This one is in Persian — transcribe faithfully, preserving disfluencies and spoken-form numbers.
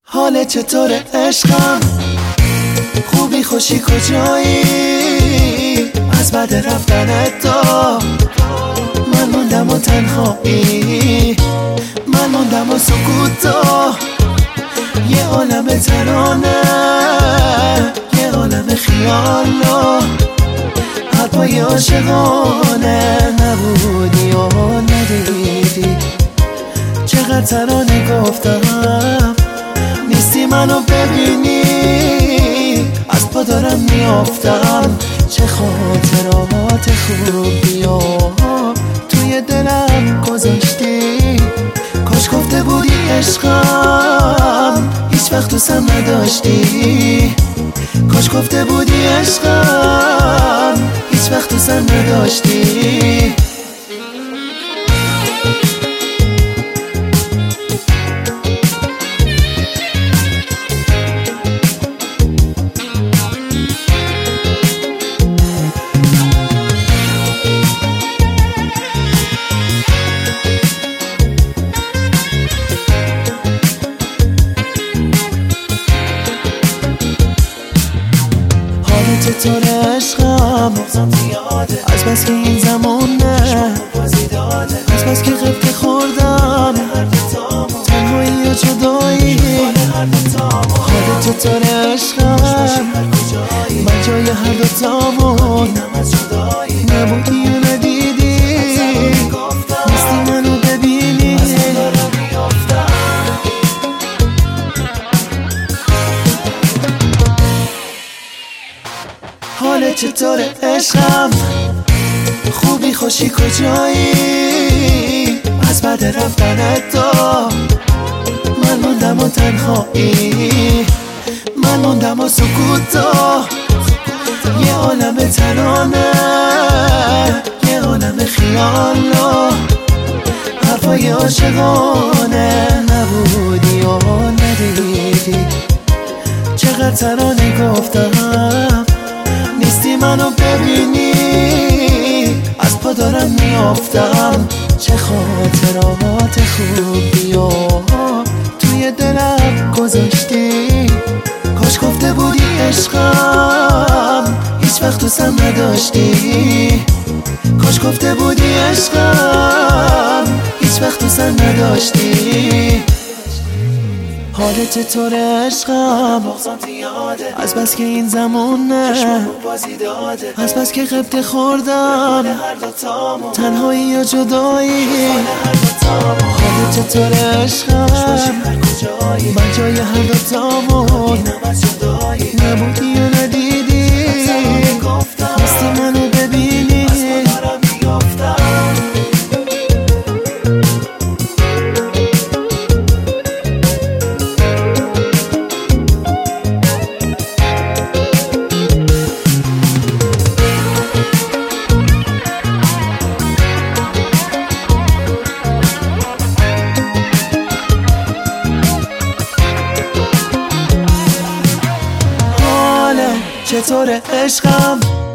حال چطور عشقم؟ خوبی خوشی کجایی؟ از بعد رفتن تو من موندم و تنهایی، من موندم و سکوت تو، یه عالم ترانه، یه عالم خیال و حرفای عاشقانه. نبودی و ندیدی چقدر ترانه گفتم، نیستی منو ببینی از پا دارم میافتم. چه خاطرات خوبی و توی دلم گذاشتی، کاش گفته بودی عشقم هیچ وقت دوستم نداشتی، کاش گفته بودی عشقم هیچ وقت دوستم نداشتی. چطور عشقم؟ از بس که این زمان نه، از بس که غفله خوردم تنهایی و جدایی. حال چطور عشقم؟ من جای هر دوتامون نبودی و ندیدی، نیستی منو ببینی. حال چطور عشقم؟ خوبی خوشی کجایی؟ از بعد رفتن تو من موندم و تنهایی، من موندم و سکوت تو، یه عالم ترانه، یه عالم خیال و حرفای عاشقانه. نبودی و ندیدی چقدر ترانه گفتم، نیستی منو ببینی از پا دارم میافتم. چه خاطرات خوبی و توی دلم گذاشتی، کاش گفته بودی عشقم هیچ وقت دوستم نداشتی، کاش گفته بودی عشقم هیچ وقت دوستم نداشتی. حال چطور عشقم؟ از بس که این زمان نه، از بس که غفله خوردم تنهایی و جدایی. حال چطور عشقم؟ من جای هر دوتامون نبودی و ندیدی، نیستی منو ببینی. چطور عشقم؟